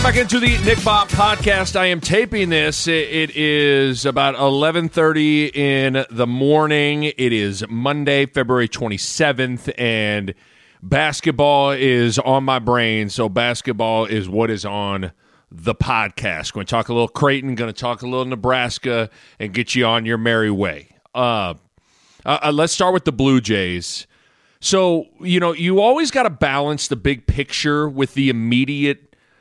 Welcome back into the Nick Bob podcast. I am taping this. It is about 11:30 in the morning. It is Monday, February 27th, and basketball is on my brain. So basketball is what is on the podcast. Going to talk a little Creighton, going to talk a little Nebraska, and get you on your merry way. Let's start with the Blue Jays. So, you always got to balance the big picture with the immediate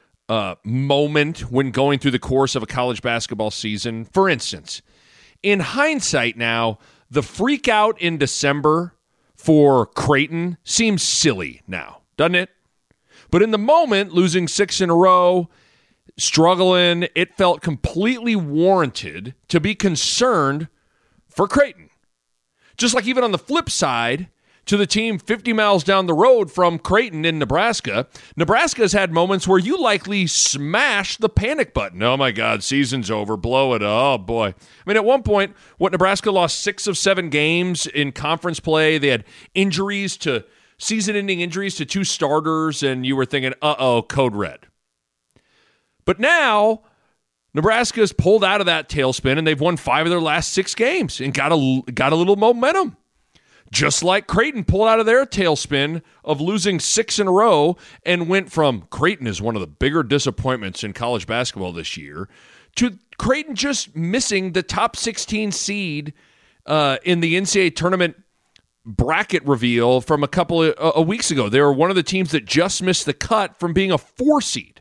moment when going through the course of a college basketball season. For instance, in hindsight now, the freak out in December for Creighton seems silly now, doesn't it? But in the moment, losing 6 in a row, struggling, it felt completely warranted to be concerned for Creighton. Just like even on the flip side, to the team 50 miles down the road from Creighton in Nebraska, Nebraska's had moments where you likely smash the panic button. Oh, my God, season's over. Blow it. Oh, boy. I mean, at one point, Nebraska lost 6 of 7 games in conference play. They had season-ending injuries to 2 starters, and you were thinking, uh-oh, code red. But now, Nebraska's pulled out of that tailspin, and they've won 5 of their last 6 games and got a little momentum. Just like Creighton pulled out of their tailspin of losing 6 in a row and went from Creighton is one of the bigger disappointments in college basketball this year to Creighton just missing the top 16 seed in the NCAA tournament bracket reveal from a couple of weeks ago. They were one of the teams that just missed the cut from being a 4 seed.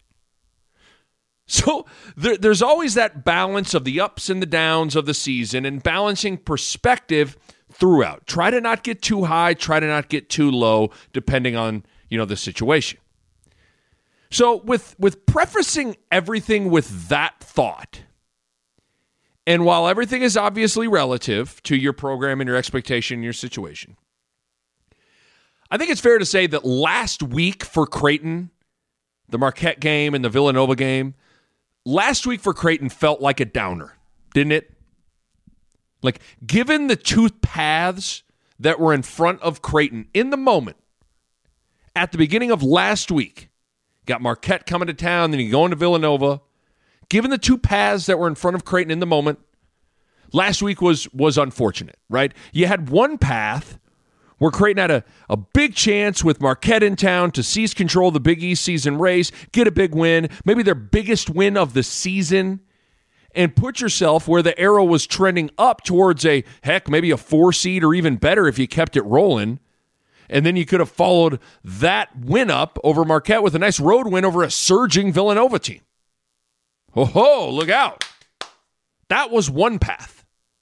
So there's always that balance of the ups and the downs of the season and balancing perspective throughout. Try to not get too high, try to not get too low, depending on, the situation. So with prefacing everything with that thought, and while everything is obviously relative to your program and your expectation and your situation, I think it's fair to say that last week for Creighton, the Marquette game and the Villanova game, last week for Creighton felt like a downer, didn't it? Like, given the 2 paths that were in front of Creighton in the moment, at the beginning of last week, got Marquette coming to town, then you go into Villanova. Given the 2 paths that were in front of Creighton in the moment, last week was unfortunate, right? You had one path where Creighton had a big chance with Marquette in town to seize control of the Big East season race, get a big win, maybe their biggest win of the season, and put yourself where the arrow was trending up towards maybe a 4 seed or even better if you kept it rolling. And then you could have followed that win up over Marquette with a nice road win over a surging Villanova team. Oh, look out. That was one path.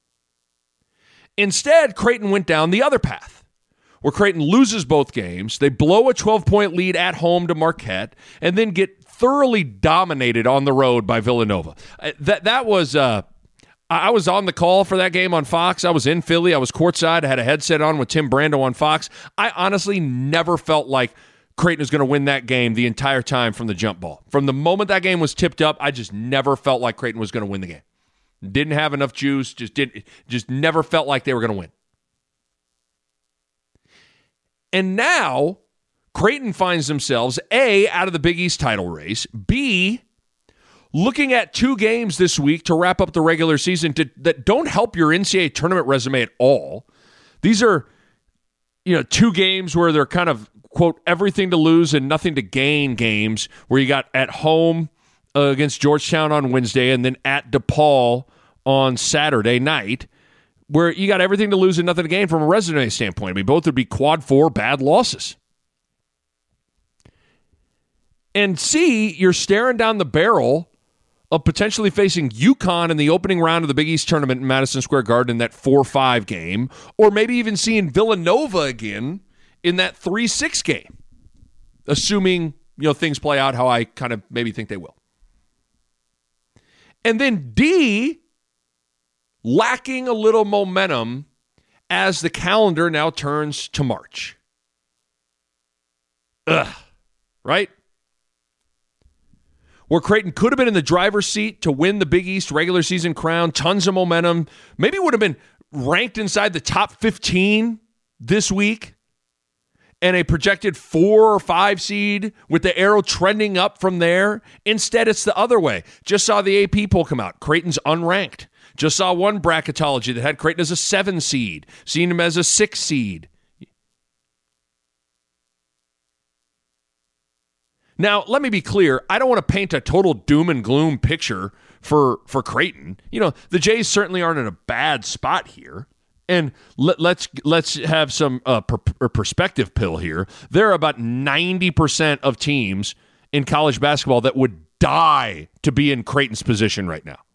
Instead, Creighton went down the other path, where Creighton loses both games. They blow a 12-point lead at home to Marquette and then get thoroughly dominated on the road by Villanova. That was I was on the call for that game on Fox. I was in Philly. I was courtside. I had a headset on with Tim Brando on Fox. I honestly never felt like Creighton was going to win that game the entire time from the jump ball. From the moment that game was tipped up, I just never felt like Creighton was going to win the game. Didn't have enough juice. Just never felt like they were going to win. And now Creighton finds themselves, A, out of the Big East title race, B, looking at 2 games this week to wrap up the regular season that don't help your NCAA tournament resume at all. These are, 2 games where they're kind of, quote, everything to lose and nothing to gain games, where you got at home against Georgetown on Wednesday and then at DePaul on Saturday night, where you got everything to lose and nothing to gain from a resume standpoint. I mean, both would be quad 4 bad losses. And C, you're staring down the barrel of potentially facing UConn in the opening round of the Big East tournament in Madison Square Garden in that 4-5 game, or maybe even seeing Villanova again in that 3-6 game, assuming things play out how I kind of maybe think they will. And then D, lacking a little momentum as the calendar now turns to March. Right? Where Creighton could have been in the driver's seat to win the Big East regular season crown, tons of momentum, maybe would have been ranked inside the top 15 this week, and a projected 4 or 5 seed with the arrow trending up from there. Instead, it's the other way. Just saw the AP poll come out. Creighton's unranked. Just saw one bracketology that had Creighton as a 7 seed, seeing him as a 6 seed. Now, let me be clear. I don't want to paint a total doom and gloom picture for Creighton. The Jays certainly aren't in a bad spot here. And let's have some perspective pill here. There are about 90% of teams in college basketball that would die to be in Creighton's position right now.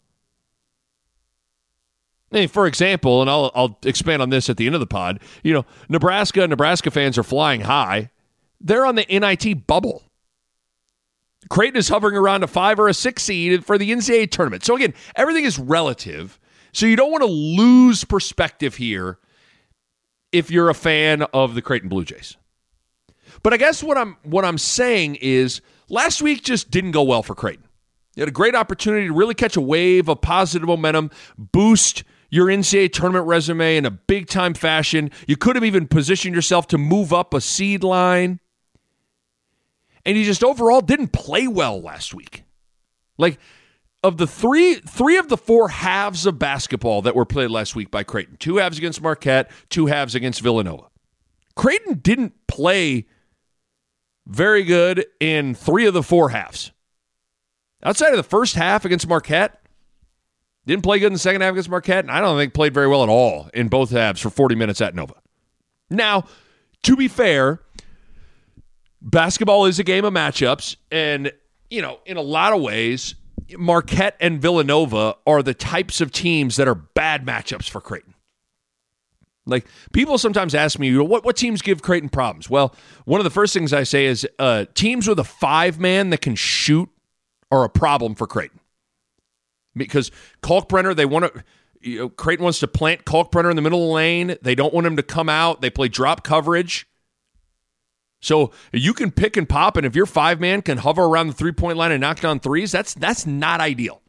For example, and I'll expand on this at the end of the pod, Nebraska fans are flying high. They're on the NIT bubble. Creighton is hovering around a 5 or a 6 seed for the NCAA tournament. So again, everything is relative. So you don't want to lose perspective here if you're a fan of the Creighton Blue Jays. But I guess what I'm saying is last week just didn't go well for Creighton. You had a great opportunity to really catch a wave of positive momentum, boost your NCAA tournament resume in a big-time fashion. You could have even positioned yourself to move up a seed line. And you just overall didn't play well last week. Of the three of the 4 halves of basketball that were played last week by Creighton, 2 halves against Marquette, 2 halves against Villanova. Creighton didn't play very good in 3 of the 4 halves. Outside of the first half against Marquette, didn't play good in the second half against Marquette, and I don't think played very well at all in both halves for 40 minutes at Nova. Now, to be fair, basketball is a game of matchups, and, in a lot of ways, Marquette and Villanova are the types of teams that are bad matchups for Creighton. People sometimes ask me, what teams give Creighton problems? Well, one of the first things I say is teams with a 5-man that can shoot are a problem for Creighton. Because Kalkbrenner, Creighton wants to plant Kalkbrenner in the middle of the lane. They don't want him to come out. They play drop coverage. So you can pick and pop, and if your 5-man can hover around the 3-point line and knock down threes, that's not ideal.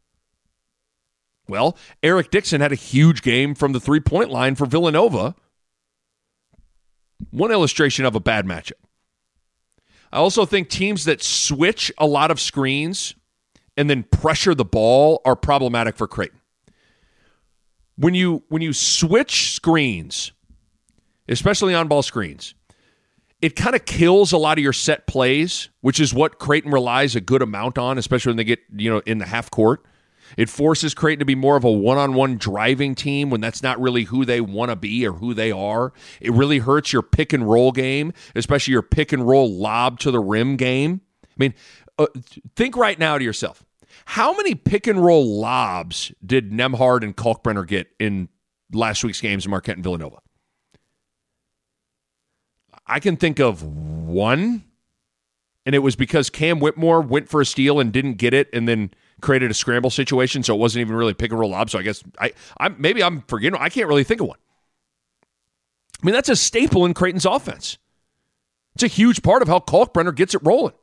Well, Eric Dixon had a huge game from the 3-point line for Villanova. One illustration of a bad matchup. I also think teams that switch a lot of screens and then pressure the ball are problematic for Creighton. When you switch screens, especially on-ball screens, it kind of kills a lot of your set plays, which is what Creighton relies a good amount on, especially when they get, in the half court. It forces Creighton to be more of a one-on-one driving team when that's not really who they want to be or who they are. It really hurts your pick-and-roll game, especially your pick-and-roll lob to the rim game. Think right now to yourself. How many pick-and-roll lobs did Nembhard and Kalkbrenner get in last week's games in Marquette and Villanova? I can think of one, and it was because Cam Whitmore went for a steal and didn't get it and then created a scramble situation, so it wasn't even really pick-and-roll lob, so I guess I'm forgetting. I can't really think of one. That's a staple in Creighton's offense. It's a huge part of how Kalkbrenner gets it rolling.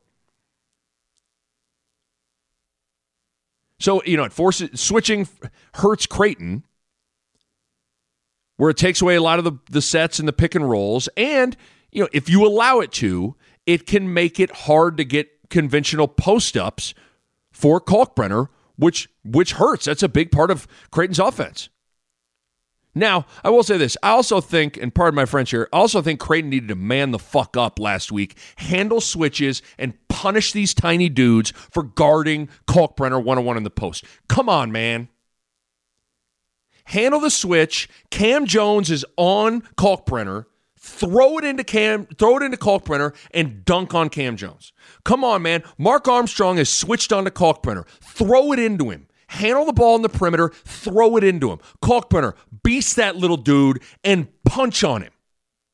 So, it forces switching hurts Creighton, where it takes away a lot of the sets and the pick and rolls. And, if you allow it to, it can make it hard to get conventional post-ups for Kalkbrenner, which hurts. That's a big part of Creighton's offense. Now, I will say this. I also think, and pardon my French here, I also think Creighton needed to man the fuck up last week, handle switches, and punish these tiny dudes for guarding Kalkbrenner one-on-one in the post. Come on, man. Handle the switch. Cam Jones is on Kalkbrenner. Throw it into Kalkbrenner and dunk on Cam Jones. Come on, man. Mark Armstrong has switched on to Kalkbrenner. Throw it into him. Handle the ball in the perimeter, throw it into him. Kalkbrenner, beast that little dude and punch on him.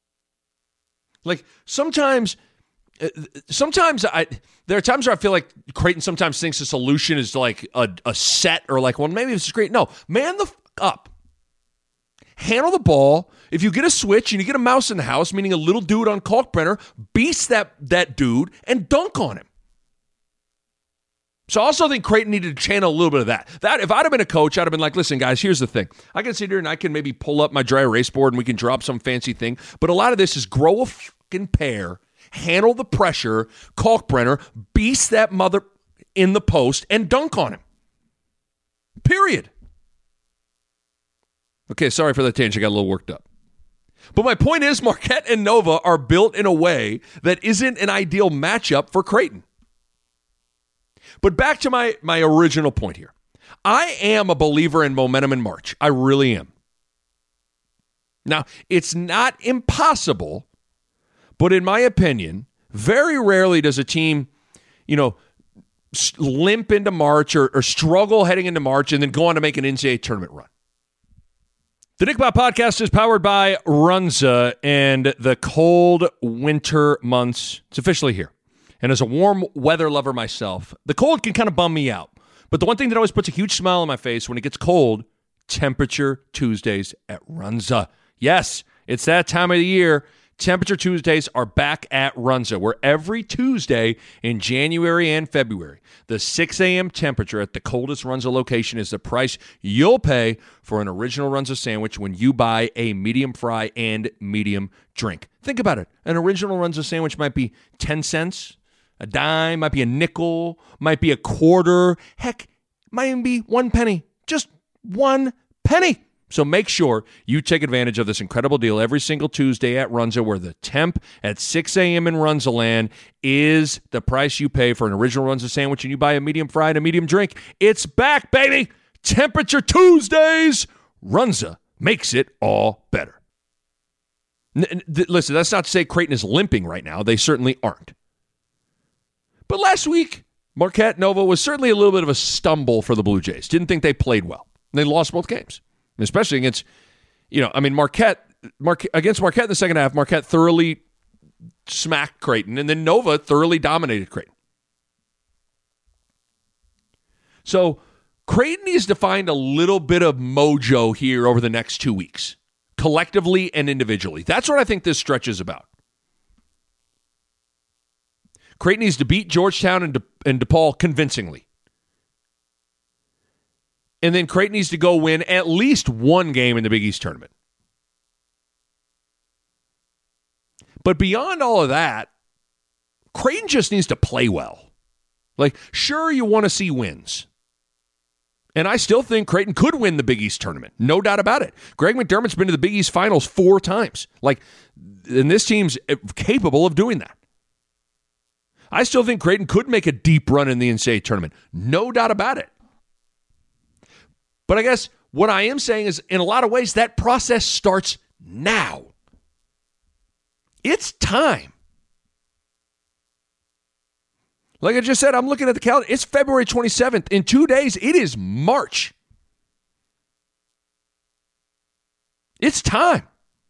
Sometimes there are times where I feel like Creighton sometimes thinks the solution is like a set or maybe this is great. No, man the fuck up. Handle the ball. If you get a switch and you get a mouse in the house, meaning a little dude on Kalkbrenner, beast that dude and dunk on him. So I also think Creighton needed to channel a little bit of that. If I'd have been a coach, I'd have been like, listen, guys, here's the thing. I can sit here and I can maybe pull up my dry erase board and we can drop some fancy thing. But a lot of this is grow fucking pair handle the pressure, Kalkbrenner beast that mother in the post and dunk on him. Period. Okay, sorry for that tangent. I got a little worked up. But my point is, Marquette and Nova are built in a way that isn't an ideal matchup for Creighton. But back to my original point here. I am a believer in momentum in March. I really am. Now, it's not impossible, but in my opinion, very rarely does a team, limp into March or struggle heading into March and then go on to make an NCAA tournament run. The Nick Bob Podcast is powered by Runza, and the cold winter months, it's officially here. And as a warm weather lover myself, the cold can kind of bum me out. But the one thing that always puts a huge smile on my face when it gets cold, Temperature Tuesdays at Runza. Yes, it's that time of the year. Temperature Tuesdays are back at Runza, where every Tuesday in January and February, the 6 a.m. temperature at the coldest Runza location is the price you'll pay for an original Runza sandwich when you buy a medium fry and medium drink. Think about it. An original Runza sandwich might be 10 cents, a dime, might be a nickel, might be a quarter. Heck, might even be 1 penny. Just 1 penny. So make sure you take advantage of this incredible deal every single Tuesday at Runza, where the temp at 6 a.m. in Runza land is the price you pay for an original Runza sandwich, and you buy a medium fry and a medium drink. It's back, baby! Temperature Tuesdays! Runza makes it all better. Listen, that's not to say Creighton is limping right now. They certainly aren't. But last week, Marquette Nova was certainly a little bit of a stumble for the Blue Jays. Didn't think they played well. They lost both games. Especially against, Marquette against Marquette in the second half, Marquette thoroughly smacked Creighton, and then Nova thoroughly dominated Creighton. So Creighton needs to find a little bit of mojo here over the next 2 weeks, collectively and individually. That's what I think this stretch is about. Creighton needs to beat Georgetown and DePaul convincingly. And then Creighton needs to go win at least one game in the Big East tournament. But beyond all of that, Creighton just needs to play well. Sure, you want to see wins. And I still think Creighton could win the Big East tournament. No doubt about it. Greg McDermott's been to the Big East finals 4 times. And this team's capable of doing that. I still think Creighton could make a deep run in the NCAA tournament. No doubt about it. But I guess what I am saying is, in a lot of ways, that process starts now. It's time. Like I just said, I'm looking at the calendar. It's February 27th. In 2 days, it is March. It's time.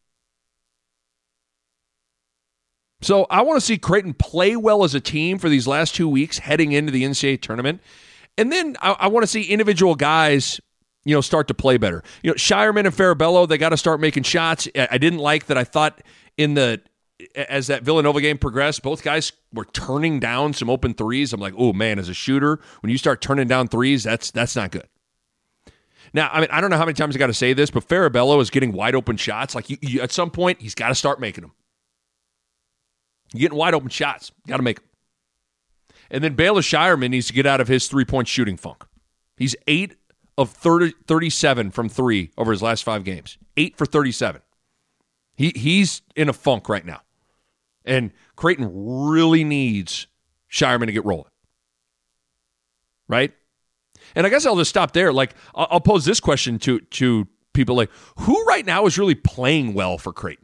So I want to see Creighton play well as a team for these last 2 weeks heading into the NCAA tournament. And then I want to see individual guys start to play better. Shireman and Farabello, they got to start making shots. I didn't like that. I thought as that Villanova game progressed, both guys were turning down some open threes. I'm like, oh man, as a shooter, when you start turning down threes, that's not good. Now, I don't know how many times I got to say this, but Farabello is getting wide open shots. You at some point, he's got to start making them. You're getting wide open shots. Got to make them. And then Baylor Shireman needs to get out of his three-point shooting funk. He's 8 of 37 from 3 over his last 5 games. 8 for 37. He's in a funk right now. And Creighton really needs Shireman to get rolling. Right? And I guess I'll just stop there. I'll pose this question to people who right now is really playing well for Creighton?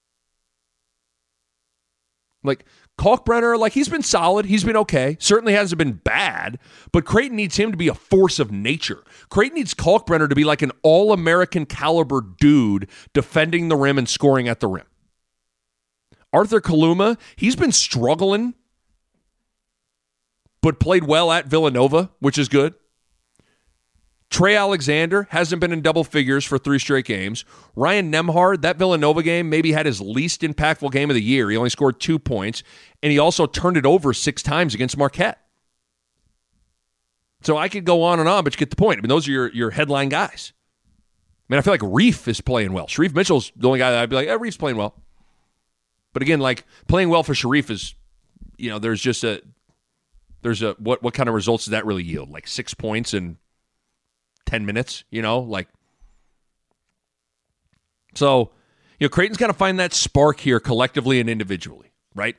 Kalkbrenner, he's been solid. He's been okay. Certainly hasn't been bad, but Creighton needs him to be a force of nature. Creighton needs Kalkbrenner to be like an all-American caliber dude defending the rim and scoring at the rim. Arthur Kaluma, he's been struggling, but played well at Villanova, which is good. Trey Alexander hasn't been in double figures for 3 straight games. Ryan Nembhard, that Villanova game maybe had his least impactful game of the year. He only scored 2 points, and he also turned it over 6 times against Marquette. So I could go on and on, but you get the point. Those are your headline guys. I feel like Reef is playing well. Sharif Mitchell's the only guy that I'd be like, Reef's playing well. But again, like playing well for Sharif is, there's a what kind of results does that really yield? Like 6 points in 10 minutes, So, Creighton's got to find that spark here collectively and individually, right?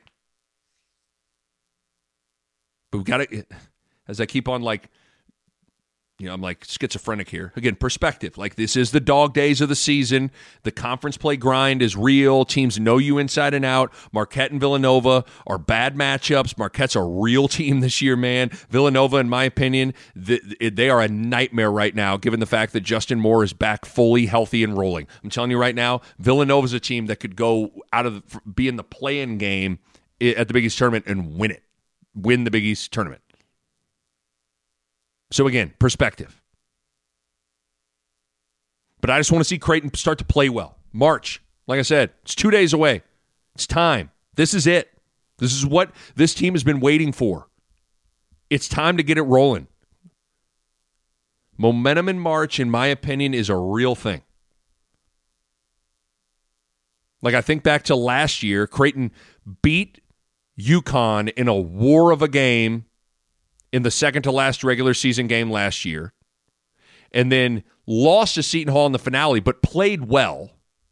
But we've got to, as I keep on I'm like schizophrenic here. Again, perspective. Like this is the dog days of the season. The conference play grind is real. Teams know you inside and out. Marquette and Villanova are bad matchups. Marquette's a real team this year, man. Villanova, in my opinion, they are a nightmare right now, given the fact that Justin Moore is back fully healthy and rolling. I'm telling you right now, Villanova's a team that could go be in the play-in game at the Big East tournament and win the Big East tournament. So again, perspective. But I just want to see Creighton start to play well. March, like I said, it's 2 days away. It's time. This is it. This is what this team has been waiting for. It's time to get it rolling. Momentum in March, in my opinion, is a real thing. Like I think back to last year, Creighton beat UConn in a war of a game in the second-to-last regular season game last year, and then lost to Seton Hall in the finale, but played well.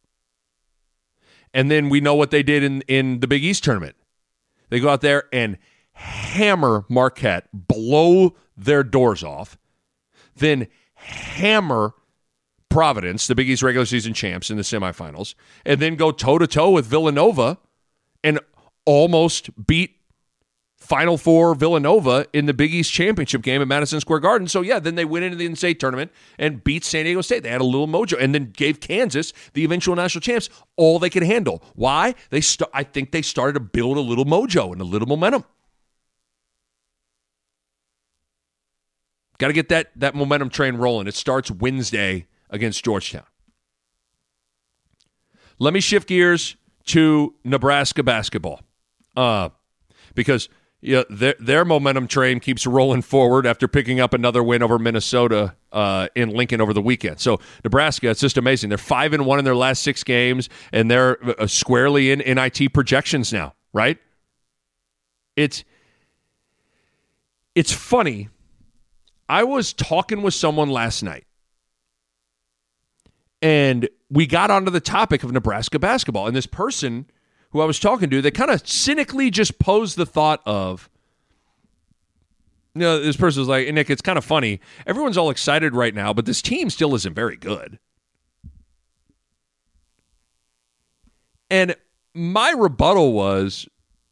And then we know what they did in the Big East tournament. They go out there and hammer Marquette, blow their doors off, then hammer Providence, the Big East regular season champs, in the semifinals, and then go toe-to-toe with Villanova and almost beat Final Four Villanova in the Big East championship game at Madison Square Garden. So, yeah, then they went into the in-state tournament and beat San Diego State. They had a little mojo and then gave Kansas, the eventual national champs, all they could handle. Why? I think they started to build a little mojo and a little momentum. Got to get that momentum train rolling. It starts Wednesday against Georgetown. Let me shift gears to Nebraska basketball. Because their momentum train keeps rolling forward after picking up another win over Minnesota in Lincoln over the weekend. So Nebraska, it's just amazing. They're 5-1 in their last 6 games, and they're squarely in NIT projections now, right? It's funny. I was talking with someone last night, and we got onto the topic of Nebraska basketball, and this person who I was talking to, they kind of cynically just posed the thought of, this person was like, hey, Nick, it's kind of funny. Everyone's all excited right now, but this team still isn't very good. And my rebuttal was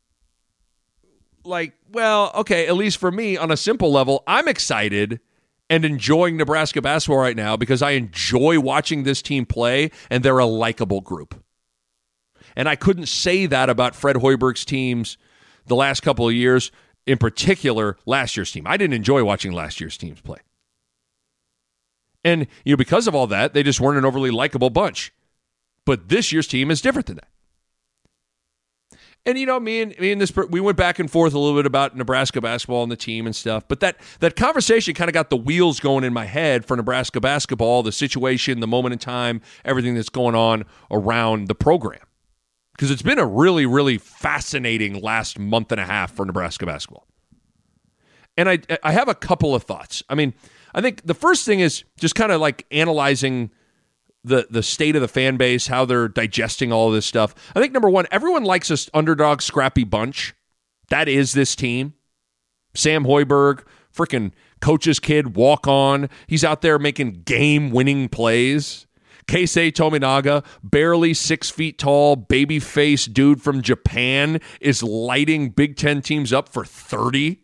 like, well, okay, at least for me, on a simple level, I'm excited and enjoying Nebraska basketball right now because I enjoy watching this team play, and they're a likable group. And I couldn't say that about Fred Hoiberg's teams the last couple of years, in particular last year's team. I didn't enjoy watching last year's teams play. And because of all that, they just weren't an overly likable bunch. But this year's team is different than that. And me and this, we went back and forth a little bit about Nebraska basketball and the team and stuff. But that conversation kind of got the wheels going in my head for Nebraska basketball, the situation, the moment in time, everything that's going on around the program. Because it's been a really, really fascinating last month and a half for Nebraska basketball. And I have a couple of thoughts. I mean, I think the first thing is just kind of like analyzing the state of the fan base, how they're digesting all of this stuff. I think, number one, everyone likes this underdog, scrappy bunch. That is this team. Sam Hoiberg, freaking coach's kid, walk on. He's out there making game-winning plays. Keisei Tominaga, barely 6 feet tall, baby-faced dude from Japan, is lighting Big Ten teams up for 30.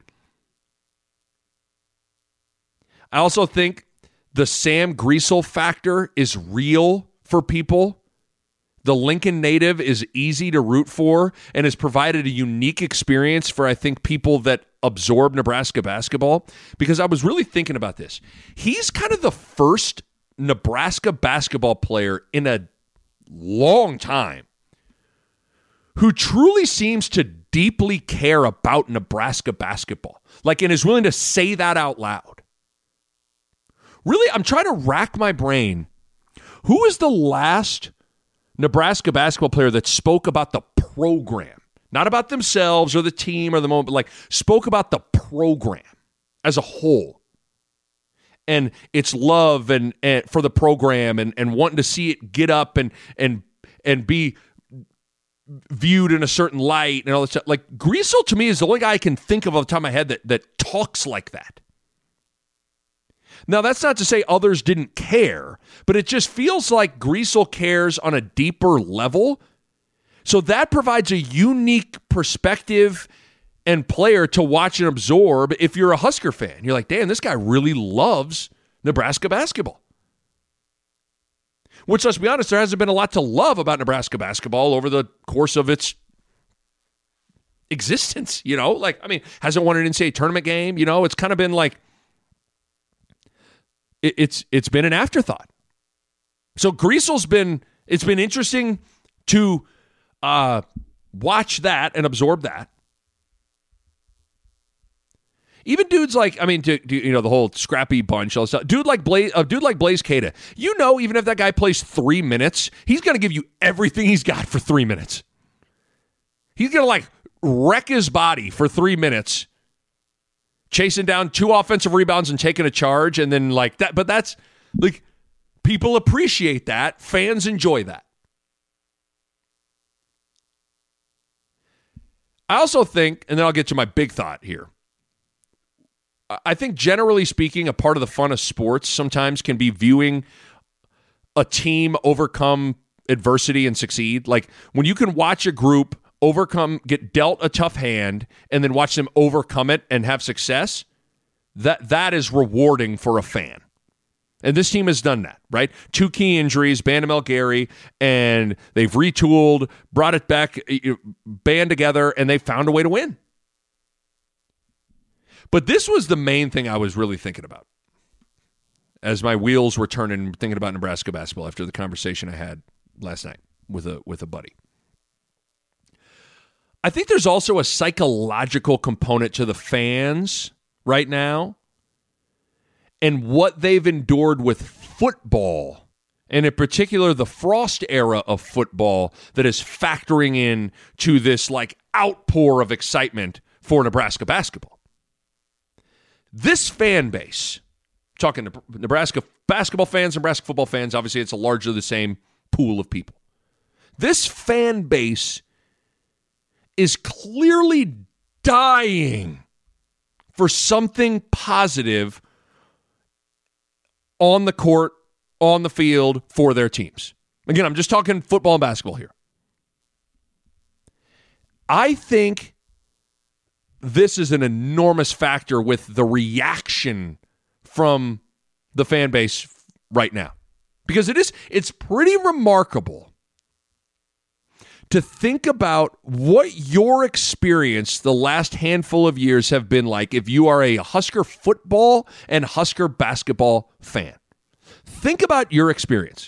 I also think the Sam Griesel factor is real for people. The Lincoln native is easy to root for and has provided a unique experience for, I think, people that absorb Nebraska basketball. Because I was really thinking about this. He's kind of the first Nebraska basketball player in a long time who truly seems to deeply care about Nebraska basketball, and is willing to say that out loud. Really, I'm trying to rack my brain. Who is the last Nebraska basketball player that spoke about the program, not about themselves or the team or the moment, but like spoke about the program as a whole. And its love and for the program and wanting to see it get up and be viewed in a certain light and all this stuff. Like Greasel to me is the only guy I can think of off the top of my head that talks like that. Now, that's not to say others didn't care, but it just feels like Greasel cares on a deeper level. So that provides a unique perspective and player to watch and absorb if you're a Husker fan. You're like, damn, this guy really loves Nebraska basketball. Which, let's be honest, there hasn't been a lot to love about Nebraska basketball over the course of its existence, you know? Like, I mean, hasn't won an NCAA tournament game, you know? It's kind of been like, it's been an afterthought. So Greasel's it's been interesting to watch that and absorb that. Even dudes like, I mean, you know, the whole scrappy bunch, all this stuff. Dude like Blaze Keita, you know, even if that guy plays 3 minutes, he's going to give you everything he's got for 3 minutes. He's going to like wreck his body for 3 minutes, chasing down 2 offensive rebounds and taking a charge, and then like that. But that's like, people appreciate that. Fans enjoy that. I also think, and then I'll get to my big thought here. I think generally speaking, a part of the fun of sports sometimes can be viewing a team overcome adversity and succeed. Like when you can watch a group get dealt a tough hand and then watch them overcome it and have success, that is rewarding for a fan. And this team has done that, right? 2 key injuries, Bandamel Gary, and they've retooled, brought it back, band together, and they found a way to win. But this was the main thing I was really thinking about as my wheels were turning, thinking about Nebraska basketball after the conversation I had last night with a buddy. I think there's also a psychological component to the fans right now and what they've endured with football, and in particular the Frost era of football, that is factoring in to this like outpour of excitement for Nebraska basketball. This fan base, talking to Nebraska basketball fans, Nebraska football fans, obviously it's a largely the same pool of people. This fan base is clearly dying for something positive on the court, on the field, for their teams. Again, I'm just talking football and basketball here. I think this is an enormous factor with the reaction from the fan base right now. Because it's pretty remarkable to think about what your experience the last handful of years have been like if you are a Husker football and Husker basketball fan. Think about your experience.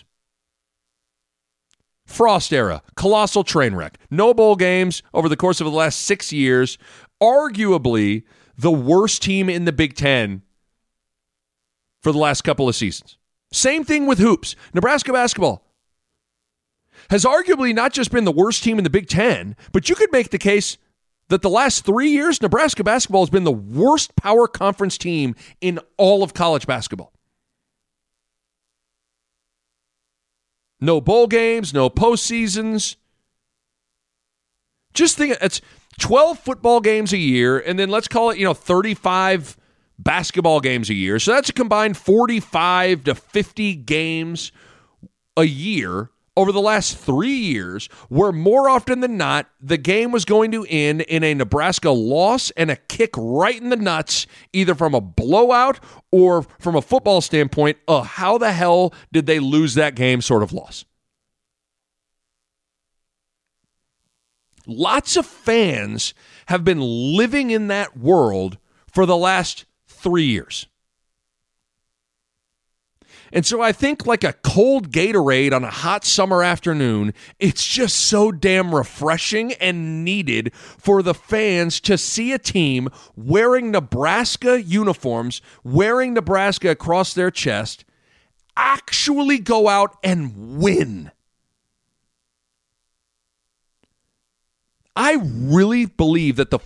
Frost era, colossal train wreck. No bowl games over the course of the last 6 years. Arguably the worst team in the Big Ten for the last couple of seasons. Same thing with hoops. Nebraska basketball has arguably not just been the worst team in the Big Ten, but you could make the case that the last 3 years, Nebraska basketball has been the worst power conference team in all of college basketball. No bowl games, no postseasons. Just think, it's 12 football games a year, and then let's call it, 35 basketball games a year. So that's a combined 45 to 50 games a year over the last 3 years, where more often than not, the game was going to end in a Nebraska loss and a kick right in the nuts, either from a blowout or from a football standpoint, how the hell did they lose that game sort of loss. Lots of fans have been living in that world for the last 3 years. And so I think like a cold Gatorade on a hot summer afternoon, it's just so damn refreshing and needed for the fans to see a team wearing Nebraska uniforms, wearing Nebraska across their chest, actually go out and win. I really believe that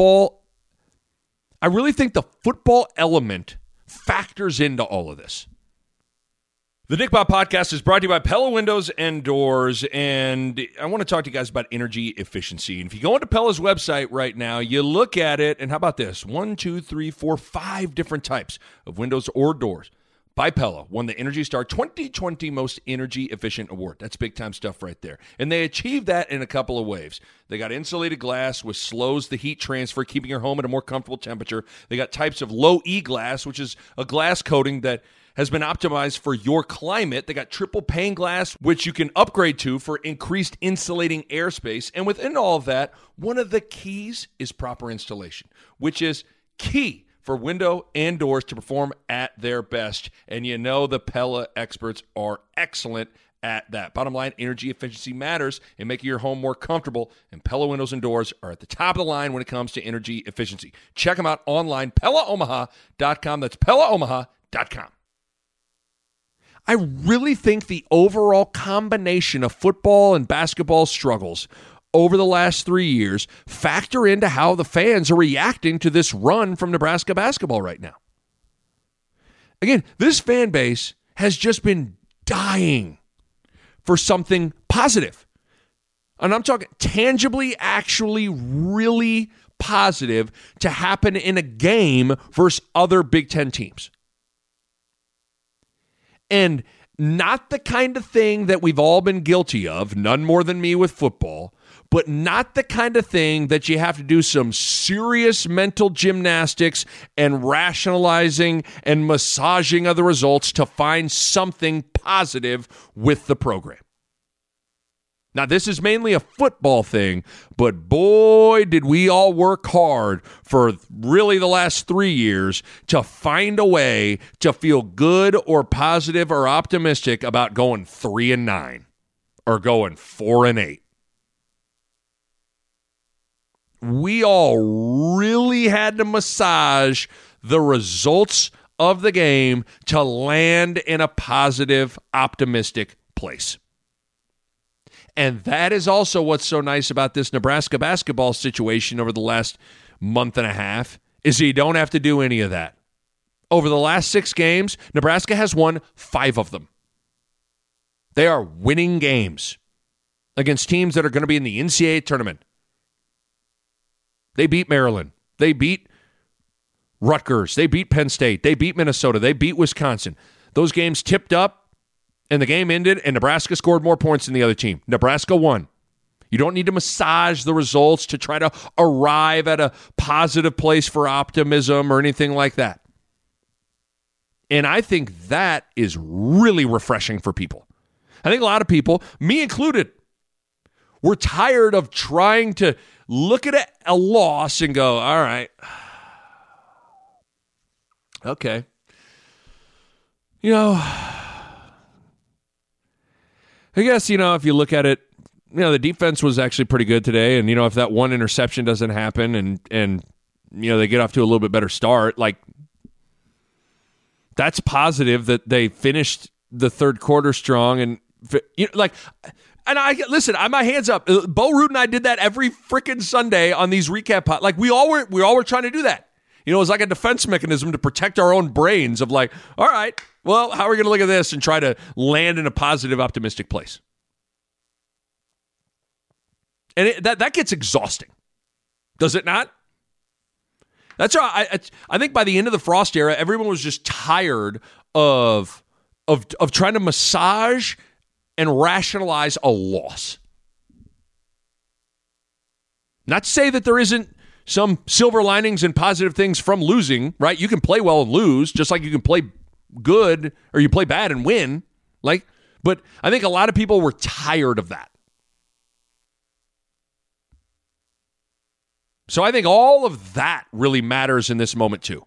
I really think the football element factors into all of this. The Nick Bob Podcast is brought to you by Pella Windows and Doors, and I want to talk to you guys about energy efficiency. And if you go onto Pella's website right now, you look at it, and how about this? 1, 2, 3, 4, 5 different types of windows or doors by Pella won the Energy Star 2020 Most Energy Efficient Award. That's big-time stuff right there. And they achieved that in a couple of ways. They got insulated glass, which slows the heat transfer, keeping your home at a more comfortable temperature. They got types of low-E glass, which is a glass coating that has been optimized for your climate. They got triple pane glass, which you can upgrade to for increased insulating airspace. And within all of that, one of the keys is proper installation, which is key for window and doors to perform at their best. And you know the Pella experts are excellent at that. Bottom line, energy efficiency matters in making your home more comfortable, and Pella windows and doors are at the top of the line when it comes to energy efficiency. Check them out online, PellaOmaha.com. That's PellaOmaha.com. I really think the overall combination of football and basketball struggles over the last 3 years factor into how the fans are reacting to this run from Nebraska basketball right now. Again, this fan base has just been dying for something positive. And I'm talking tangibly, actually, really positive to happen in a game versus other Big Ten teams. And not the kind of thing that we've all been guilty of, none more than me with football, but not the kind of thing that you have to do some serious mental gymnastics and rationalizing and massaging of the results to find something positive with the program. Now, this is mainly a football thing, but boy, did we all work hard for really the last 3 years to find a way to feel good or positive or optimistic about going 3-9 or going 4-8. We all really had to massage the results of the game to land in a positive, optimistic place. And that is also what's so nice about this Nebraska basketball situation over the last month and a half, is you don't have to do any of that. Over the last 6 games, Nebraska has won 5 of them. They are winning games against teams that are going to be in the NCAA tournament. They beat Maryland. They beat Rutgers. They beat Penn State. They beat Minnesota. They beat Wisconsin. Those games tipped up, and the game ended, and Nebraska scored more points than the other team. Nebraska won. You don't need to massage the results to try to arrive at a positive place for optimism or anything like that. And I think that is really refreshing for people. I think a lot of people, me included, we're tired of trying to look at a loss and go, all right, okay. You know, I guess, if you look at it, the defense was actually pretty good today. And, if that one interception doesn't happen and they get off to a little bit better start, like, that's positive that they finished the third quarter strong. And, my hands up. Bo Root and I did that every freaking Sunday on these recap pods. Like, we all were trying to do that. It was like a defense mechanism to protect our own brains of like, all right, well, how are we going to look at this and try to land in a positive, optimistic place? And that gets exhausting. Does it not? That's why I think by the end of the Frost era, everyone was just tired of trying to massage and rationalize a loss. Not to say that there isn't some silver linings and positive things from losing, right? You can play well and lose, just like you can play good or you play bad and win. But I think a lot of people were tired of that. So I think all of that really matters in this moment too.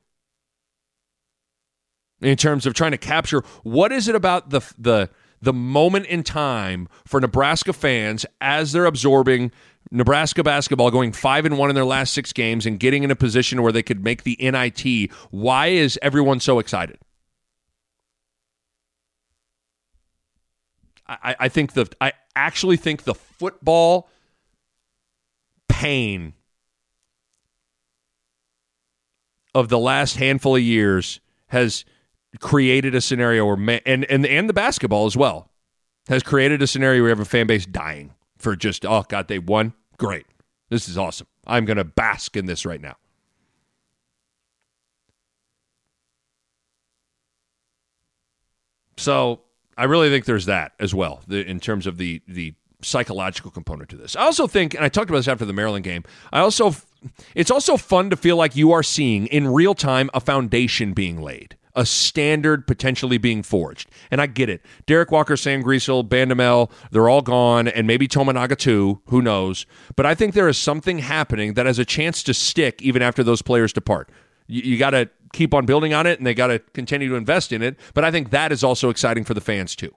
In terms of trying to capture what is it about the moment in time for Nebraska fans as they're absorbing Nebraska basketball going 5-1 in their last 6 games and getting in a position where they could make the NIT. Why is everyone so excited? I actually think the football pain of the last handful of years has created a scenario where, and the basketball as well, has created a scenario where you have a fan base dying for just, oh, God, they won? Great. This is awesome. I'm going to bask in this right now. So I really think there's that as well in terms of the psychological component to this. I also think, and I talked about this after the Maryland game, it's also fun to feel like you are seeing in real time a foundation being laid, a standard potentially being forged. And I get it. Derek Walker, Sam Griesel, Bandamel, they're all gone, and maybe Tominaga too, who knows. But I think there is something happening that has a chance to stick even after those players depart. You got to keep on building on it, and they got to continue to invest in it. But I think that is also exciting for the fans too.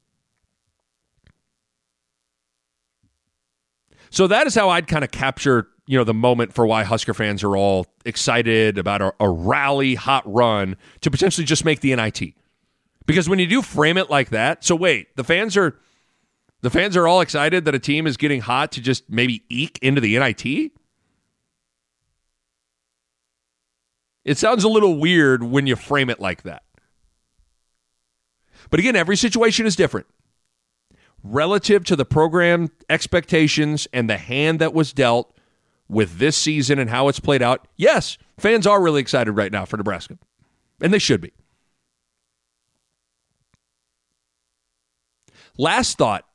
So that is how I'd kind of capture, the moment for why Husker fans are all excited about a rally, hot run to potentially just make the NIT. Because when you do frame it like that, so wait, the fans are all excited that a team is getting hot to just maybe eke into the NIT? It sounds a little weird when you frame it like that. But again, every situation is different. Relative to the program expectations and the hand that was dealt with this season and how it's played out, yes, fans are really excited right now for Nebraska. And they should be. Last thought.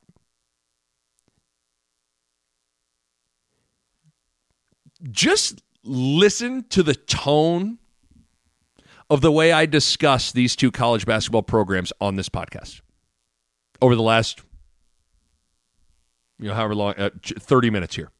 Just listen to the tone of the way I discuss these two college basketball programs on this podcast over the last however long, 30 minutes here.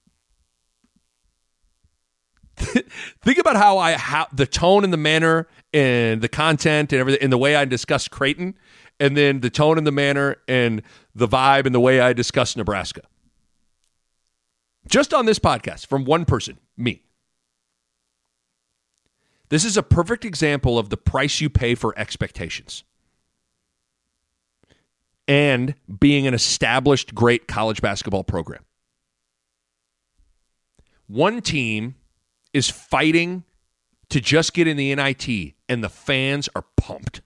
Think about how the tone and the manner and the content and everything, and the way I discuss Creighton, and then the tone and the manner and the vibe and the way I discuss Nebraska. Just on this podcast from one person, me. This is a perfect example of the price you pay for expectations and being an established great college basketball program. One team is fighting to just get in the NIT, and the fans are pumped.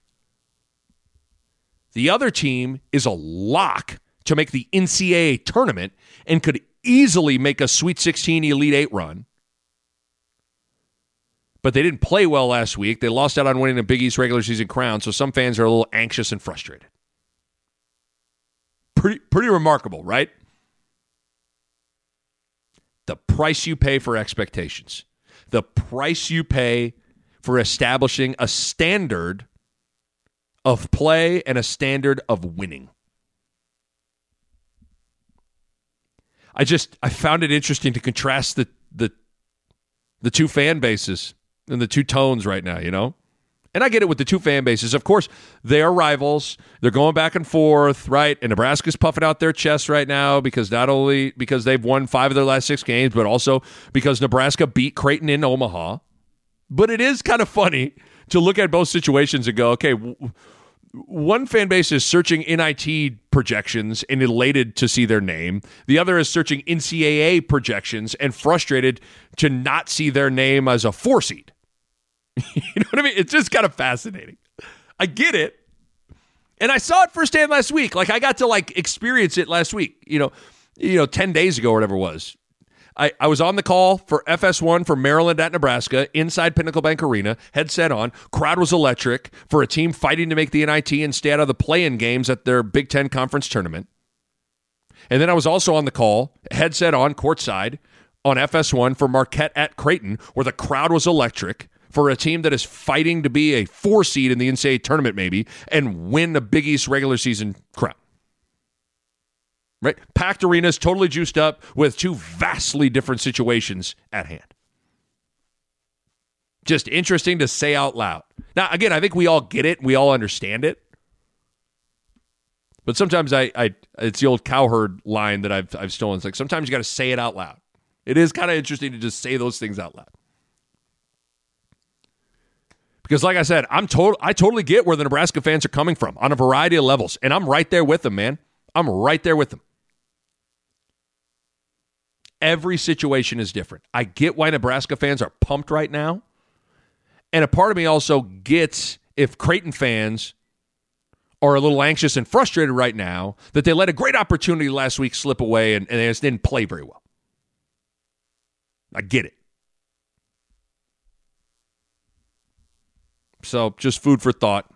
The other team is a lock to make the NCAA tournament and could easily make a Sweet 16 Elite 8 run. But they didn't play well last week. They lost out on winning the Big East regular season crown, so some fans are a little anxious and frustrated. Pretty remarkable, right? The price you pay for expectations. The price you pay for establishing a standard of play and a standard of winning. I found it interesting to contrast the two fan bases and the two tones right now, And I get it with the two fan bases. Of course, they are rivals. They're going back and forth, right? And Nebraska's puffing out their chests right now because not only because they've won 5 of their last 6 games, but also because Nebraska beat Creighton in Omaha. But it is kind of funny to look at both situations and go, okay, one fan base is searching NIT projections and elated to see their name. The other is searching NCAA projections and frustrated to not see their name as a 4 seed. You know what I mean? It's just kind of fascinating. I get it. And I saw it firsthand last week. Like I got to experience it last week, 10 days ago or whatever it was. I was on the call for FS1 for Maryland at Nebraska inside Pinnacle Bank Arena, headset on. Crowd was electric for a team fighting to make the NIT and stay out of the play-in games at their Big Ten Conference tournament. And then I was also on the call, headset on, courtside, on FS1 for Marquette at Creighton, where the crowd was electric for a team that is fighting to be a 4 seed in the NCAA tournament maybe and win a Big East regular season crown. Right? Packed arenas, totally juiced up with two vastly different situations at hand. Just interesting to say out loud. Now, again, I think we all get it. We all understand it. But sometimes it's the old cowherd line that I've stolen. It's like sometimes you got to say it out loud. It is kind of interesting to just say those things out loud. Because like I said, I totally get where the Nebraska fans are coming from on a variety of levels. And I'm right there with them, man. I'm right there with them. Every situation is different. I get why Nebraska fans are pumped right now. And a part of me also gets if Creighton fans are a little anxious and frustrated right now that they let a great opportunity last week slip away and they just didn't play very well. I get it. So just food for thought.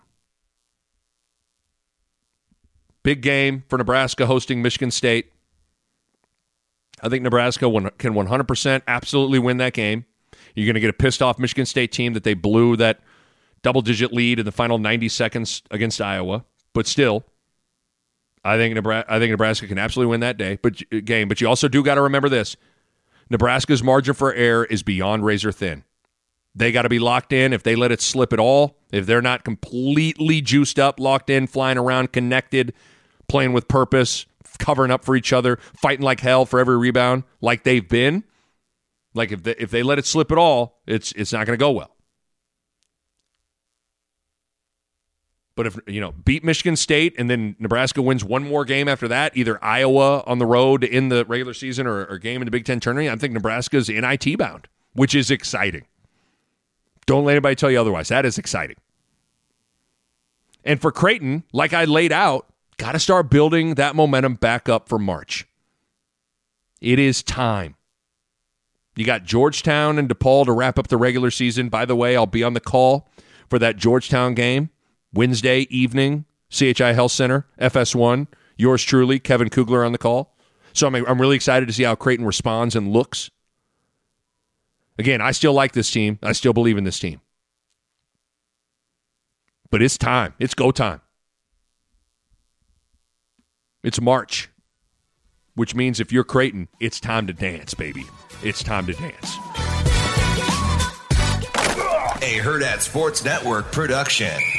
Big game for Nebraska hosting Michigan State. I think Nebraska can 100% absolutely win that game. You're going to get a pissed off Michigan State team that they blew that double-digit lead in the final 90 seconds against Iowa. But still, I think Nebraska can absolutely win that game. But you also do got to remember this. Nebraska's margin for error is beyond razor thin. They got to be locked in. If they let it slip at all, if they're not completely juiced up, locked in, flying around, connected, playing with purpose, covering up for each other, fighting like hell for every rebound like they've been, like if they let it slip at all, it's not going to go well. But if, beat Michigan State and then Nebraska wins one more game after that, either Iowa on the road in the regular season or game in the Big Ten tournament, I think Nebraska's NIT bound, which is exciting. Don't let anybody tell you otherwise. That is exciting. And for Creighton, like I laid out, got to start building that momentum back up for March. It is time. You got Georgetown and DePaul to wrap up the regular season. By the way, I'll be on the call for that Georgetown game. Wednesday evening, CHI Health Center, FS1. Yours truly, Kevin Kugler on the call. So I'm really excited to see how Creighton responds and looks. Again, I still like this team. I still believe in this team. But it's time. It's go time. It's March, which means if you're Creighton, it's time to dance, baby. It's time to dance. A Hurrdat Sports Network production.